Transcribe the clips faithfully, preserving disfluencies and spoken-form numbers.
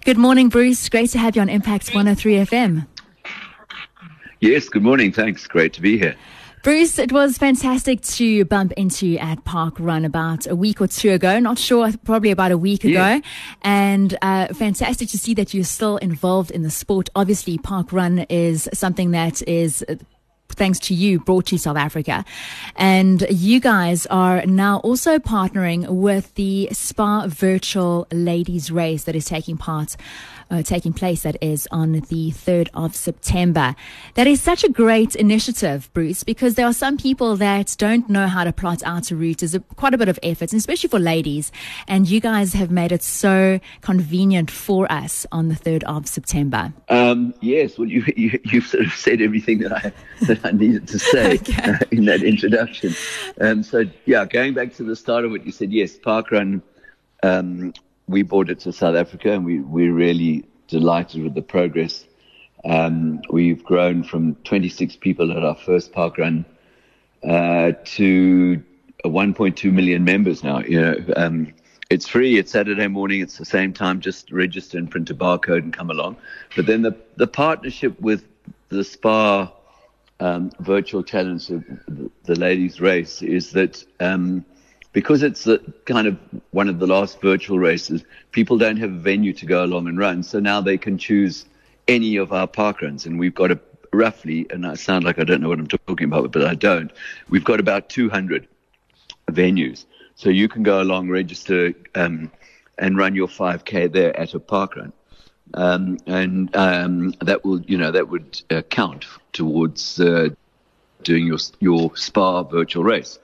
Good morning, Bruce. Great to have you on Impact one oh three F M. Yes, good morning. Thanks. Great to be here. Bruce, it was fantastic to bump into you at Park Run about a week or two ago. Not sure, probably about a week Yeah. ago. And uh, fantastic to see that you're still involved in the sport. Obviously, Park Run is something that is, uh, thanks to you, brought to South Africa. And you guys are now also partnering with the Spa Virtual Ladies Race that is taking part Uh, taking place, that is, on the third of September. That is such a great initiative, Bruce, because there are some people that don't know how to plot out a route. There's a, quite a bit of effort, and especially for ladies. And you guys have made it so convenient for us on the third of September. Um, yes, well, you, you, you've sort of said everything that I, that I needed to say Okay. uh, in that introduction. Um, so, yeah, going back to the start of what you said, yes, Parkrun, um, we brought it to South Africa, and we, we're really delighted with the progress. Um, we've grown from twenty-six people at our first Parkrun uh, to one point two million members now. You know, um, it's free. It's Saturday morning. It's the same time. Just register and print a barcode and come along. But then the the partnership with the Spa um, Virtual Challenge, the, the ladies' race, is that. Um, Because it's the, kind of one of the last virtual races, people don't have a venue to go along and run. So now they can choose any of our park runs. And we've got a roughly, and I sound like I don't know what I'm talking about, but I don't. We've got about two hundred venues. So you can go along, register, um, and run your five K there at a park run. Um, and um, that will, you know, that would uh, count towards uh, doing your your Spa virtual race.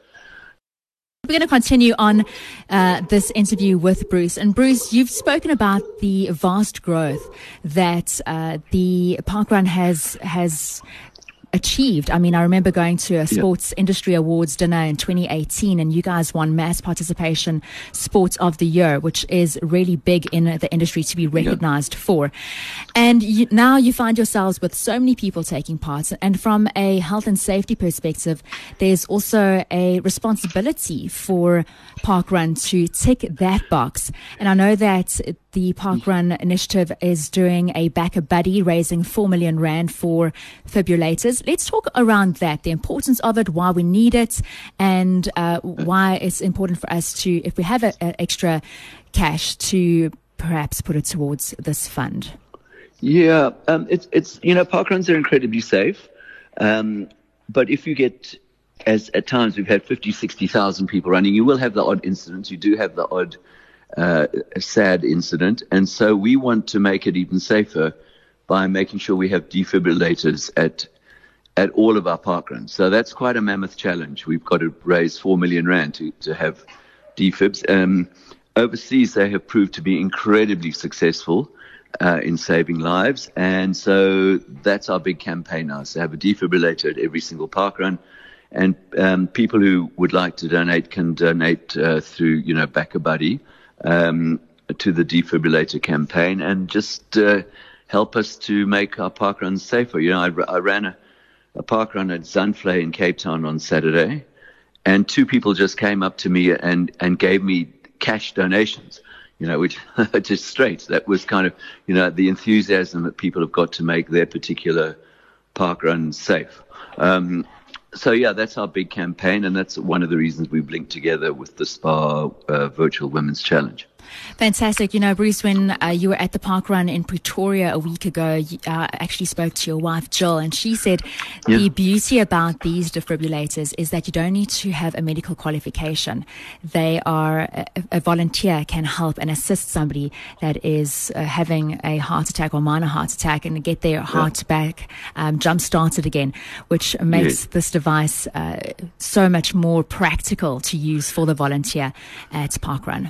We're going to continue on uh, this interview with Bruce. And Bruce, you've spoken about the vast growth that uh, the Parkrun has has achieved. I mean, I remember going to a sports yeah. industry awards dinner in twenty eighteen, and you guys won mass participation sports of the year, which is really big in the industry to be recognized yeah. for. And you, now you find yourselves with so many people taking part. And from a health and safety perspective, there's also a responsibility for Parkrun to tick that box. And I know that the Parkrun initiative is doing a Back a Buddy, raising four million rand for defibrillators. Let's talk around that, the importance of it, why we need it, and uh, why it's important for us to, if we have a, a extra cash, to perhaps put it towards this fund. Yeah, um, it's, it's you know, parkruns are incredibly safe. Um, but if you get, as at times we've had fifty, sixty thousand people running, you will have the odd incidents. You do have the odd uh, sad incident. And so we want to make it even safer by making sure we have defibrillators at at all of our parkruns. So that's quite a mammoth challenge. We've got to raise four million rand to, to have defibs. Um, overseas, they have proved to be incredibly successful uh, in saving lives. And so that's our big campaign now, is to have a defibrillator at every single parkrun. And um, people who would like to donate can donate uh, through, you know, Back a Buddy um, to the defibrillator campaign, and just uh, help us to make our parkruns safer. You know, I, I ran a a park run at Zandvlei in Cape Town on Saturday, and two people just came up to me and, and gave me cash donations, you know, which just straight. That was kind of, you know, the enthusiasm that people have got to make their particular park run safe. Um, so, yeah, that's our big campaign, and that's one of the reasons we've linked together with the Spa uh, Virtual Women's Challenge. Fantastic. You know, Bruce, when uh, you were at the park run in Pretoria a week ago, you uh, actually spoke to your wife, Jill, and she said yeah. the beauty about these defibrillators is that you don't need to have a medical qualification. They are, a, a volunteer can help and assist somebody that is uh, having a heart attack or minor heart attack and get their heart yeah. back um, jump started again, which makes yes. this device uh, so much more practical to use for the volunteer at Parkrun.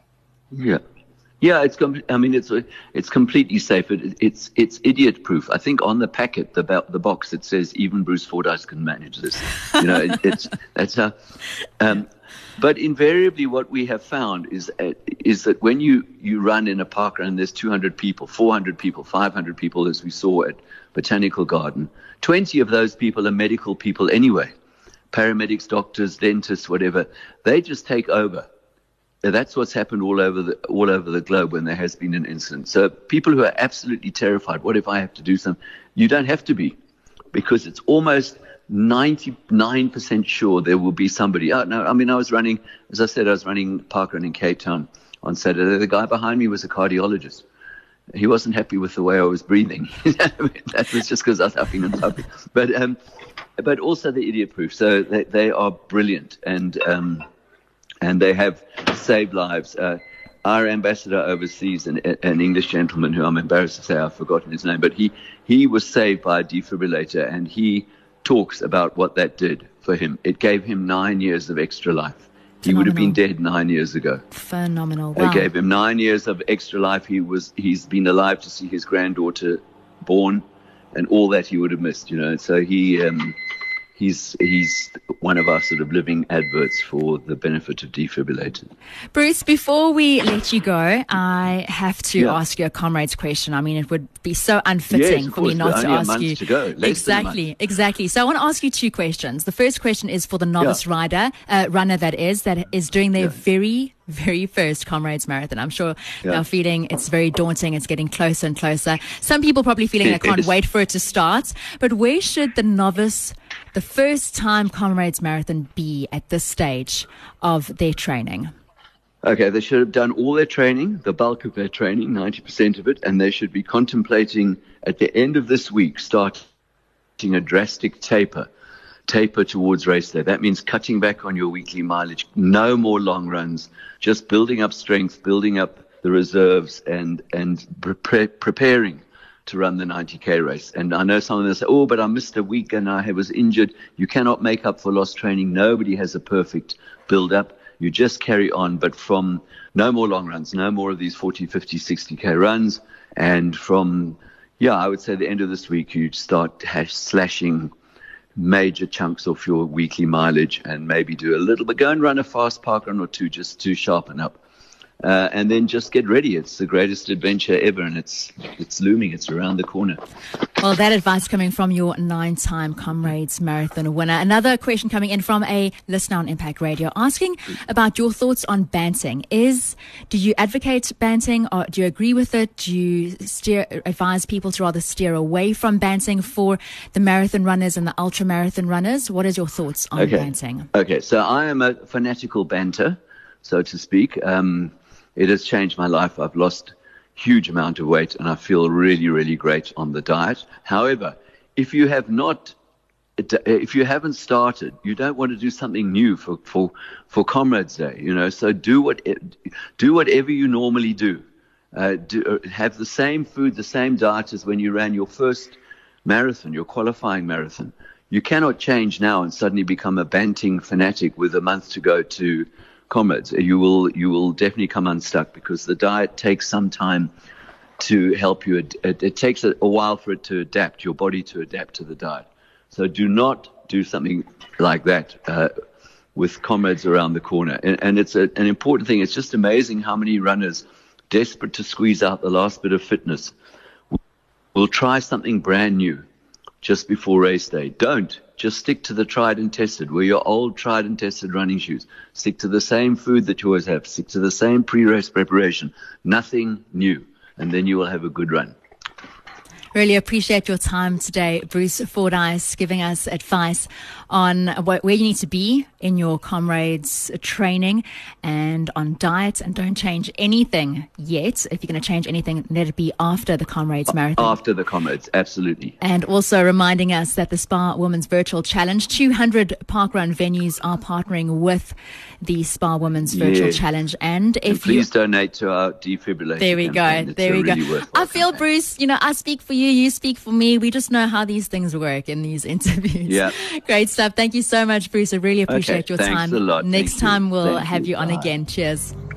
Yeah, yeah. It's. Com- I mean, it's it's completely safe. It, it's it's idiot proof. I think on the packet, the the box, it says even Bruce Fordyce can manage this. You know, it, it's that's how. Um, but invariably, what we have found is uh, is that when you you run in a park run, there's two hundred people, four hundred people, five hundred people, as we saw at Botanical Garden. twenty of those people are medical people anyway, paramedics, doctors, dentists, whatever. They just take over. that's what's happened all over the all over the globe when there has been an incident. So people who are absolutely terrified, what if I have to do something? You don't have to be, because it's almost ninety-nine percent sure there will be somebody. Oh, no, I mean, I was running, as I said, I was running parkrun in Cape Town on Saturday. The guy behind me was a cardiologist. He wasn't happy with the way I was breathing. That was just because I was huffing and puffing. But um, but also the idiot proof. So they, they are brilliant, and um, and they have saved lives. Uh, our ambassador overseas, an, an English gentleman who I'm embarrassed to say I've forgotten his name, but he he was saved by a defibrillator, and he talks about what that did for him. It gave him nine years of extra life. He Phenomenal. would have been dead nine years ago. Phenomenal. Wow. It gave him nine years of extra life. He was, he's been alive to see his granddaughter born, and all that he would have missed, you know. So he, um, he's, he's one of our sort of living adverts for the benefit of defibrillators. Bruce, before we let you go, I have to Yeah. ask you a comrade's question. I mean, it would be so unfitting Yes, of for me course, not but to only a ask month you. to go, less than a exactly, month. exactly. So I want to ask you two questions. The first question is for the novice Yeah. rider, uh, runner that is, that is doing their Yeah. very, very first Comrades Marathon. I'm sure Yeah. they're feeling it's very daunting. It's getting closer and closer. Some people probably feeling they can't Yes. wait for it to start. But where should the novice, the first time Comrades Marathon be at this stage of their training? Okay, they should have done all their training, the bulk of their training, ninety percent of it, and they should be contemplating at the end of this week starting a drastic taper, taper towards race day. That means cutting back on your weekly mileage, no more long runs, just building up strength, building up the reserves, and and pre- preparing to run the ninety K race. And I know some of them say, oh, but I missed a week and I was injured. You cannot make up for lost training. Nobody has a perfect build-up. You just carry on, but from no more long runs, no more of these forty, fifty, sixty K runs. And from, yeah, I would say the end of this week, you start hash slashing major chunks off your weekly mileage and maybe do a little bit, go and run a fast park run or two just to sharpen up. Uh, and then just get ready. It's the greatest adventure ever, and it's it's looming. It's around the corner. Well, that advice coming from your nine-time Comrades Marathon winner. Another question coming in from a listener on Impact Radio asking about your thoughts on banting. Is do you advocate banting, or do you agree with it? Do you steer advise people to rather steer away from banting for the marathon runners and the ultra marathon runners? What is your thoughts on Okay. banting? Okay, so I am a fanatical banter, so to speak. Um, It has changed my life. I've lost huge amount of weight, and I feel really, really great on the diet. However, if you have not, if you haven't started, you don't want to do something new for for for Comrades Day. You know, so do what do whatever you normally do. Uh, do have the same food, the same diet as when you ran your first marathon, your qualifying marathon. You cannot change now and suddenly become a banting fanatic with a month to go to Comrades. You will you will definitely come unstuck, because the diet takes some time to help you. It, it, it takes a, a while for it to adapt, your body to adapt to the diet. So do not do something like that uh, with Comrades around the corner. And, and it's a, an important thing. It's just amazing how many runners, desperate to squeeze out the last bit of fitness, will try something brand new just before race day. Don't. Just stick to the tried and tested. Wear your old tried and tested running shoes. Stick to the same food that you always have. Stick to the same pre-race preparation. Nothing new. And then you will have a good run. Really appreciate your time today, Bruce Fordyce, giving us advice on what, where you need to be in your Comrades training and on diet. And don't change anything yet. If you're going to change anything, let it be after the Comrades Marathon. After the Comrades, absolutely. And also reminding us that the Spa Women's Virtual Challenge, two hundred parkrun venues are partnering with the Spa Women's Virtual Yes. Challenge. And if And please you... donate to our defibrillator There we campaign. go. It's There a we really go. worthwhile I feel, campaign. Bruce, you know, I speak for you, you speak for me. We just know how these things work in these interviews. Yeah. Great stuff. Thank you so much, Bruce. I really appreciate Okay, your thanks time. a lot. Next Thank you. time we'll Thank have you. you on Bye. again. Cheers.